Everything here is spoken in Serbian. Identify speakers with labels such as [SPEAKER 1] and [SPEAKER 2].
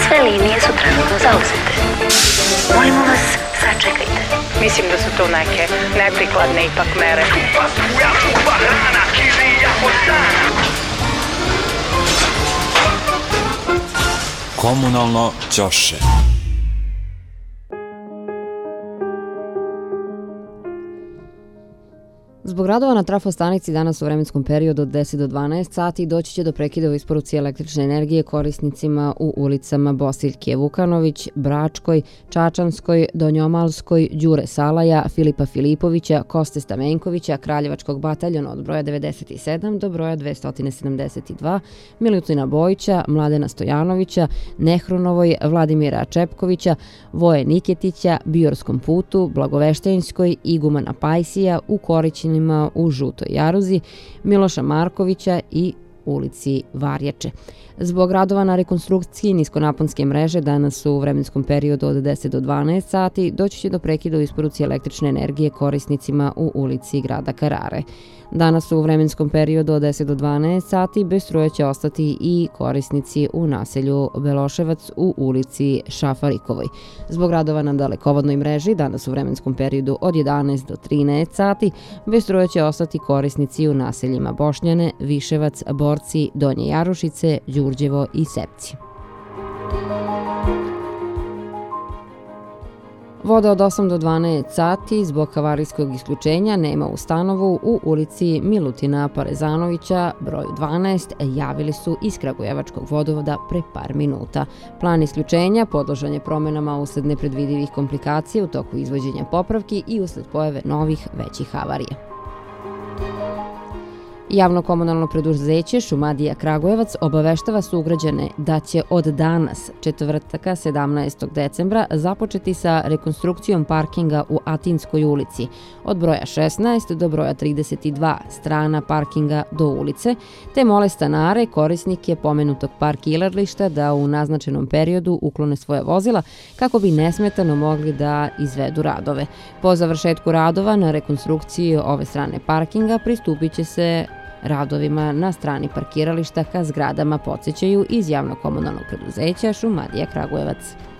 [SPEAKER 1] Sve linije su trenutno zauzete. Molimo vas, sačekajte.
[SPEAKER 2] Mislim da su to neke neprikladne ipak mere.
[SPEAKER 3] Komunalno ćoše.
[SPEAKER 4] Zbog radova na trafostanici danas u vremenskom periodu od 10 do 12 sati doći će do prekida u isporuci električne energije korisnicima u ulicama Bosiljke Vukanović, Bračkoj, Čačanskoj, Donjomalskoj, Đure Salaja, Filipa Filipovića, Koste Stamenkovića, Kraljevačkog bataljona od broja 97 do broja 272, Milutina Bojića, Mladena Stojanovića, Nehrunovoj, Vladimira Čepkovića, Voje Niketića, Biorskom putu, Blagoveštenjskoj, Igumana Pajsija, u Korićinima u Žutoj Jaruzi, Miloša Markovića i ulici Varjače. Zbog radova na rekonstrukciji niskonaponske mreže danas u vremenskom periodu od 10 do 12 sati doći će do prekida u isporuci električne energije korisnicima u ulici grada Karare. Danas u vremenskom periodu od 10 do 12 sati bez struje će ostati i korisnici u naselju Beloševac u ulici Šafarikovoj. Zbog radova na dalekovodnoj mreži danas u vremenskom periodu od 11 do 13 sati bez struje će ostati korisnici u naseljima Bošnjane, Viševac, Borci, Donje Jarušice, Đurđevo i Sepci. Voda od 8 do 12 sati zbog havarijskog isključenja nema u stanovu u ulici Milutina Parezanovića, broju 12, javili su iz Kragujevačkog vodovoda pre par minuta. Plan isključenja podložan je promenama usled nepredvidivih komplikacija u toku izvođenja popravki i usled pojave novih većih havarija. Javno komunalno preduzeće Šumadija Kragujevac obaveštava sugrađane da će od danas, četvrtka 17. decembra, započeti sa rekonstrukcijom parkinga u Atinskoj ulici od broja 16 do broja 32 strana parkinga do ulice, te mole stanare, korisnike pomenutog parkirališta da u naznačenom periodu uklone svoje vozila kako bi nesmetano mogli da izvedu radove. Po završetku radova na rekonstrukciji ove strane parkinga pristupit će se radovima na strani parkirališta ka zgradama, podsjećaju iz javno komunalnog preduzeća Šumadija Kragujevac.